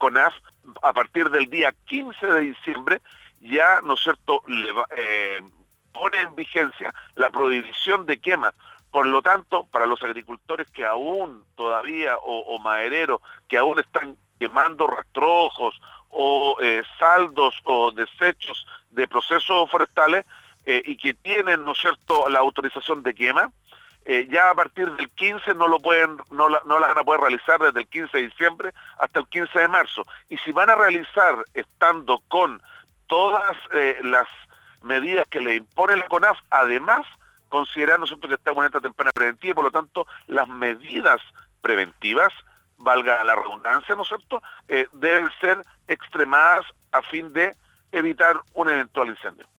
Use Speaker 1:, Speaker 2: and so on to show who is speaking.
Speaker 1: CONAF, a partir del día 15 de diciembre, ya, ¿no es cierto?, pone en vigencia la prohibición de quema. Por lo tanto, para los agricultores que aún todavía, o madereros, que aún están quemando rastrojos o saldos o desechos de procesos forestales y que tienen, ¿no es cierto?, la autorización de quema, ya a partir del 15 no la van a poder realizar desde el 15 de diciembre hasta el 15 de marzo. Y si van a realizar estando con todas las medidas que le impone la CONAF, además considerando, ¿no es cierto?, que estamos en esta temporada preventiva y por lo tanto las medidas preventivas, valga la redundancia, ¿no es cierto?, deben ser extremadas a fin de evitar un eventual incendio.